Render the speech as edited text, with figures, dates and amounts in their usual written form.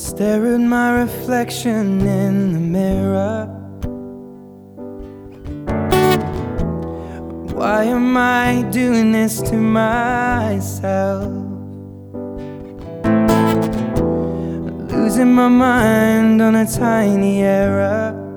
Stare at my reflection in the mirror. Why am I doing this to myself? Losing my mind on a tiny error.